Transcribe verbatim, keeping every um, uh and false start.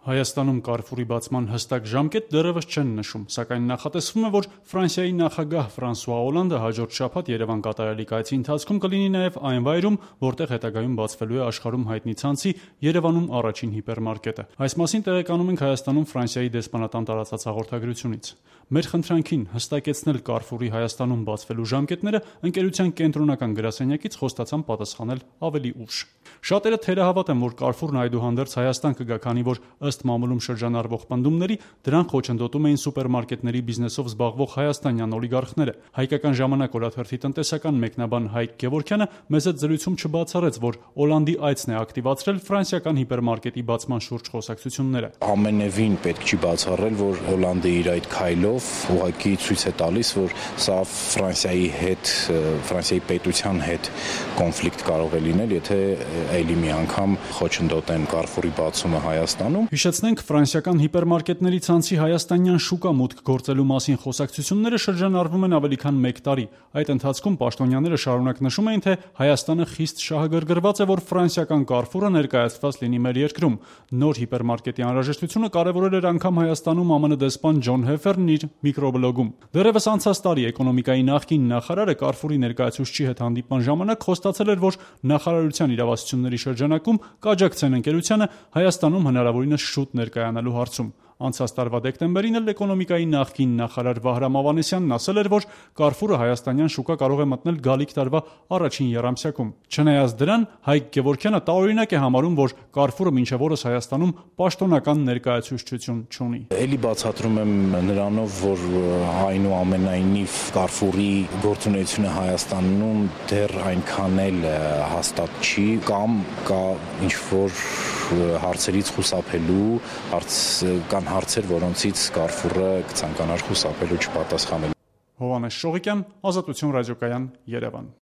Հայաստանում Carrefour-ի բացման հստակ ժամկետ դեռևս չեն նշում, սակայն նախատեսվում է, որ Ֆրանսիայի նախագահ Ֆրանսուଆ Օլանդը հաջորդ շաբաթ Երևան կատարելիք այցի ընթացքում կլինի նաև այն վայրում, որտեղ հետագայում բացվելու է աշխարհում հայտնի ցանցի Երևանում առաջին հիպերմարկետը։ Այս մասին տեղեկանում ենք Հայաստանում Ֆրանսիայի դեսպանատան տարածած հաղորդագրությունից։ Մեր խնդրանքին հստակեցնել Carrefour-ի Հայաստանում բացվելու ժամկետները ընկերության կենտրոնական գրասենյակից խոստացան պատասխանել ավելի ուշ։ Շատերը թերահավատ են, որ Carrefour-ն այդուհանդերձ Հայաստան կգա, քանի որ ըստ մամուլում շրջանառվող պնդումների դրան խոչընդոտում էին սուպերմարկետների բիզնեսով զբաղվող հայաստանյան օլիգարխները։ Հայկական ժամանակ օրաթերթի տնտեսական մեկնաբան Հայկ Գևորգյանը մեծ զրույցում չբացառեց, որ Օլանդի այցն է ակտիվացրել ֆրանսիական հիպերմարկետի բացման շուրջ խոսակցությունները։ Ամենևին պետք չի բացառել, որ Օլանդը իր այդ քայլով ուղղակի ցույց է տալիս, որ սա Ֆրանսիայի հետ, Ֆրանսիայի պետության հետ կոնֆլիկտ կարող է լինել, եթե այլի մի անգամ խոչընդոտեն Carrefour-ի բացումը Հայաստանում։ Հիշեցնենք, ֆրանսիական հիպերմարկետների ցանցի հայաստանյան շուկա մուտք գործելու մասին խոսակցությունները շրջանառվում են ավելի քան մեկ տարի։ Այդ ընթացքում պաշտոնյաները շարունակ նշում էին, թե Հայաստանը խիստ շահագրգռված է, որ ֆրանսիական Carrefour-ը ներկայացված լինի մեր երկրում։ Նոր հիպերմարկետի անհրաժեշտությունը կարևորել էր անգամ Հայաստանում ԱՄՆ դեսպան Ջոն Հեֆերն իր միկրոբլոգում։ Դեռևս անցած տարի էկոնոմիկայի նախկին նախարարը Carrefour-ի ներկայացուցչի հետ հանդիպման ժամանակ խոստացել էր, որ նախարարության իրավասությունների շրջանակում կաջակցեն ընկերությանը Հայաստանում հնարավորինս շուտ ներկայանալու հարցում։ Անցած տարվա դեկտեմբերին էլ էկոնոմիկայի նախկին նախարար Վահրամ Ավանեսյանն ասել էր, որ Carrefour-ը հայաստանյան շուկա կարող է մտնել գալիք տարվա առաջին եռամսյակում։ Չնայած դրան, Հայկ Գևորգյանը տարօրինակ է համարում, որ Carrefour-ը մինչև օրս Հայաստանում պաշտոնական ներկայացուցչություն չունի։ Էլի բացատրում եմ նրանով, որ այնուամենայնիվ Carrefour-ի գործունեությունը Հայաստանում դեռ այնքան էլ հաստատ չի, կամ կա ինչ-որ հարցերից խուսափելու, հարց կան հարցեր, որոնցից Carrefour-ը կցանկանար խուսափել ու չպատասխանել։ Հովհաննես Շողիկյան, Ազատություն ռադիոկայան, Երևան։